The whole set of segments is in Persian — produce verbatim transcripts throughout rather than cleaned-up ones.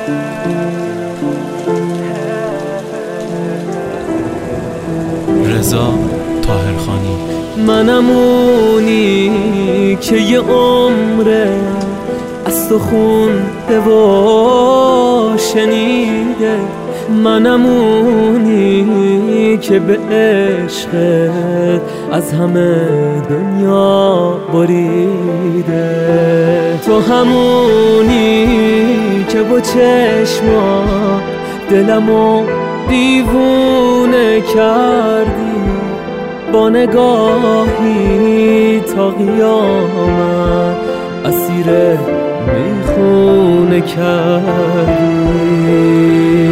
رضا طاهرخانی. منم اونی که یه عمره از تو خونده و شنیده، منم اونی که به عشقت از همه دنیا بریده، تو همونی که با چشما دلمو دیوونه کردی، با نگاهی تا قیامت اسیر میخونه کردی.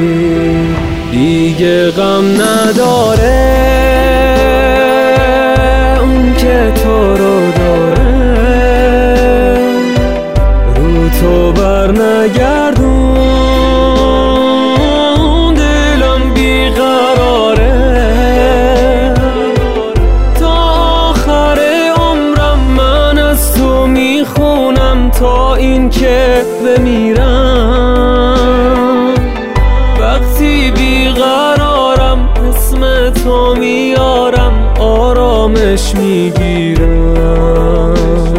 دیگه غم نداره اون که تو رو داره، رو تو بر نگردون، دلم بیقراره، تا آخر عمرم من از تو میخونم تا این که بمیرم. وقتی بیقرارم اسم تو میارم، آرامش میگیرم.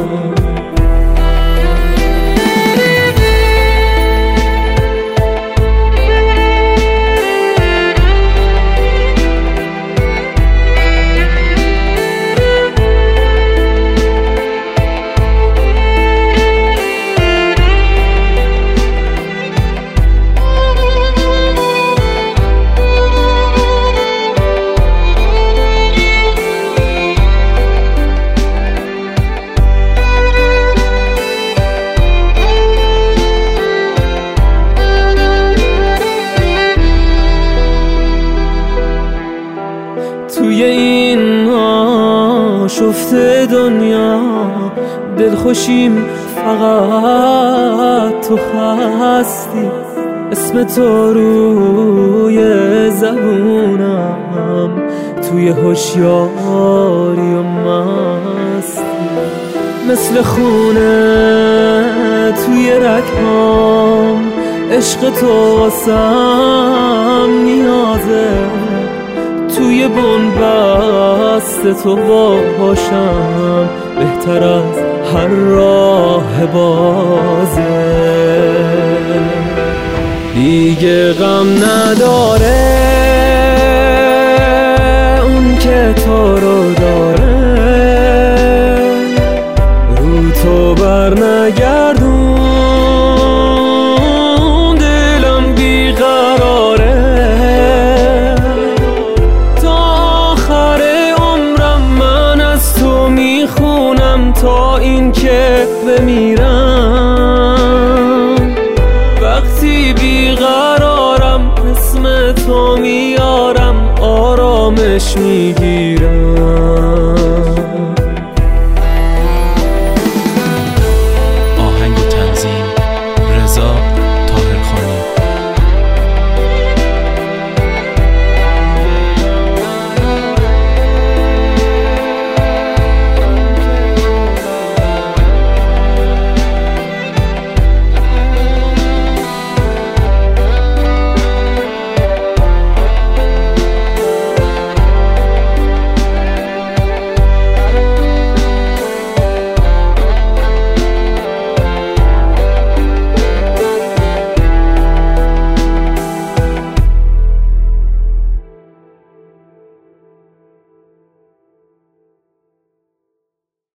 توی این آشفته دنیا دلخوشیم فقط تو هستی، اسم تو روی زبونم، توی هوشیاری و مستی، مثل خونه توی رگام، عشق تو واسم نیازه، توی بنبست تو باشم بهتر از هر راه بازه. دیگه غم نداره اون که تو رو داره، رو تو بر نگردون، دلم بیقراره، تا این که بمیرم. وقتی بیقرارم اسم تو میارم، آرامش میگیرم.